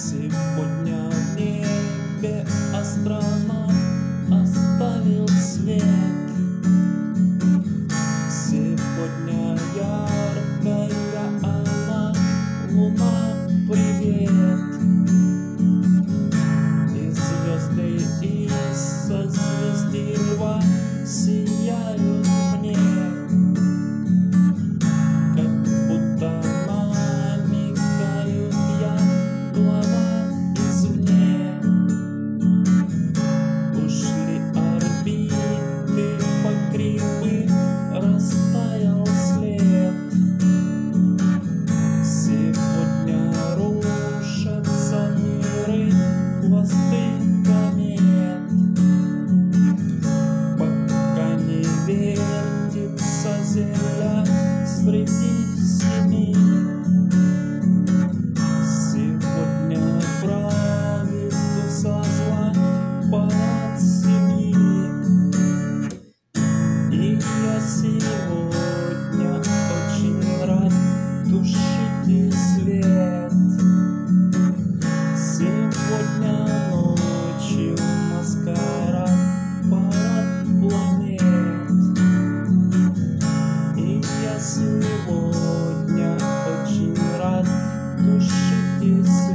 Сегодня в небе астронавт оставил след. Сегодня яркая она, луна, привет. И звезды из созвездий льва сияют мне, как будто намекают я глава извне. Ушли орбиты по кривым, растаял след. Сегодня рушатся миры, хвосты комет. Пока не вертится земля среди семи, сегодня правит со зла парад семьи. И я сегодня очень рад тушите свет. Сегодня ночью маскарад, парад планет. И я сегодня очень рад тушите свет.